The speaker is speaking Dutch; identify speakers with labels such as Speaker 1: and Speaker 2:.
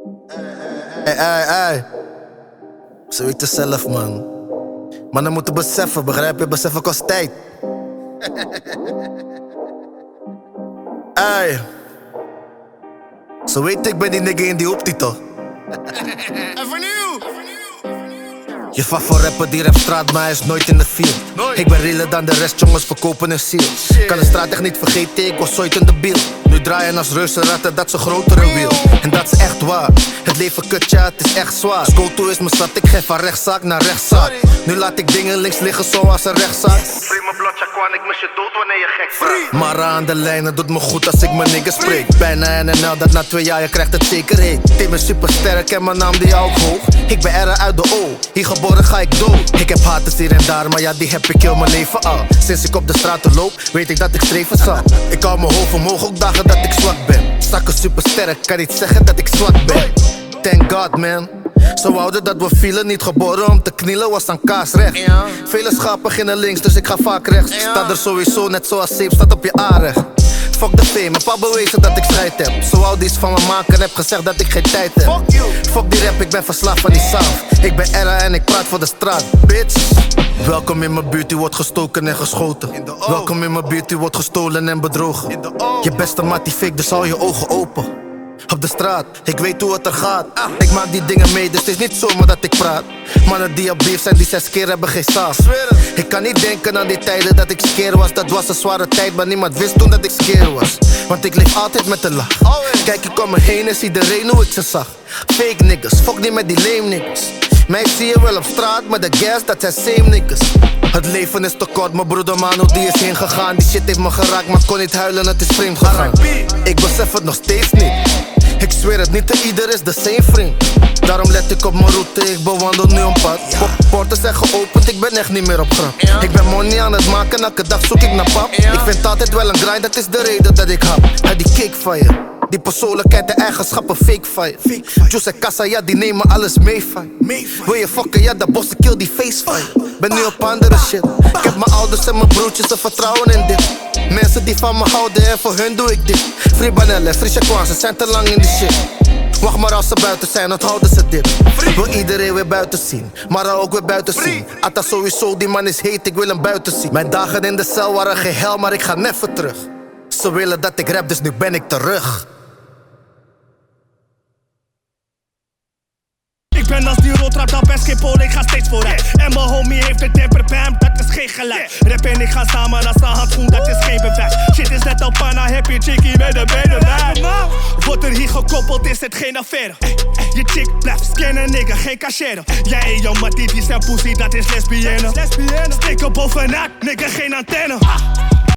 Speaker 1: Hey. Ze weten zelf, man. Mannen moeten beseffen, begrijp je? Beseffen kost tijd. Hey. Zo weet ik ben die nigga in die optitel.
Speaker 2: En vernieuw!
Speaker 1: Je favoriete rapper die rap straat, maar hij is nooit in de field. Ik ben realer dan de rest, jongens verkopen een ziel. Kan de straat echt niet vergeten, ik was ooit in de biel. Nu draaien als reuzenratten, dat is een grotere wiel. En dat is echt waar, het leven kut, ja, het is echt zwaar. Schooltoe is mijn stad, ik geef van rechtszaak naar rechtszaak. Nu laat ik dingen links liggen zoals een rechtszaak.
Speaker 3: Free mijn blotje kwam, ik mis je dood wanneer je gek vraagt.
Speaker 1: Maar aan de lijn, het doet me goed als ik mijn niggas spreek. Bijna NNL, dat na 2 jaar, je krijgt het zeker heet. Team is super sterk en mijn naam die ook hoog. Ik ben er uit de O, hier geboren ga ik dood. Ik heb haters hier en daar, maar ja, die heb ik heel mijn leven al. Sinds ik op de straat loop, weet ik dat ik streven zal. Ik hou mijn hoofd omhoog, ook dagen dat ik zwak ben. Zakken super sterk, kan niet zeggen dat ik zwak ben. Thank God, man. Zo ouden dat we vielen, niet geboren om te knielen, was aan kaasrecht. Vele schapen beginnen links, dus ik ga vaak rechts. Sta er sowieso net zoals zeep staat op je aanrecht. Fuck de fame, mijn pa bewezen dat ik strijd heb. Zo oud is van mijn maker, heb gezegd dat ik geen tijd heb. Fuck die rap, ik ben verslaafd van die saaf. Ik ben Era en ik praat voor de straat, bitch. Welkom in mijn buurt, u wordt gestoken en geschoten. Welkom in mijn buurt, u wordt gestolen en bedrogen. Je beste maat die fake, dus hou je ogen open. Op de straat, ik weet hoe het er gaat. Ik maak die dingen mee, dus het is niet zomaar dat ik praat. Mannen die op beef zijn, die 6 keer hebben geen saaf. Ik kan niet denken aan die tijden dat ik skeer was. Dat was een zware tijd, maar niemand wist toen dat ik skeer was. Want ik leef altijd met een lach. Kijk, ik om me heen en zie iedereen hoe ik ze zag. Fake niggas, fuck niet met die lame niggas. Mij zie je wel op straat, maar de gas, dat zijn same niggas. Het leven is te kort, mijn broeder Manu die is heen gegaan. Die shit heeft me geraakt, maar kon niet huilen, het is vreemd gegaan. Ik besef het nog steeds niet. Ik zweer het, niet ieder is de same vriend. Daarom let ik op mijn route, ik bewandel nu een pad. Poorten zijn geopend, ik ben echt niet meer op grap. Ik ben money aan het maken, elke dag zoek ik naar pap. Ik vind altijd wel een grind, dat is de reden dat ik hap. Hij die cake van je, die persoonlijkheid, de eigenschappen fake van je. Juice en Kassa, ja die nemen alles mee van je. Wil je fokken, ja de bossen kill die face van je. Ben nu op andere shit. Ik heb mijn ouders en mijn broertjes, ze vertrouwen in dit. Mensen die van me houden en voor hun doe ik dit. Free Banelle, Free Shaquan, ze zijn te lang in die shit. Wacht maar als ze buiten zijn, onthouden ze dit. Wil iedereen weer buiten zien, maar ook weer buiten zien. Atta sowieso, die man is heet, ik wil hem buiten zien. Mijn dagen in de cel waren geen hel, maar ik ga never terug. Ze willen dat ik rap, dus nu ben ik terug.
Speaker 2: Ik ben als die rotrap, dan best geen pool, ik ga steeds vooruit. En mijn homie heeft een temper, bam, dat is geen gelijk. Rap en ik ga samen als een handschoen, dat is geen bewijs. Shit is net al panna, heb je chickie met een benen bij. Wordt er hier gekoppeld, is het geen affaire. Je chick blijft scannen, nigga, geen cachère. Jij en jouw mattie, die zijn pussy, dat is lesbienne. Stikken bovenuit, nigga, geen antenne.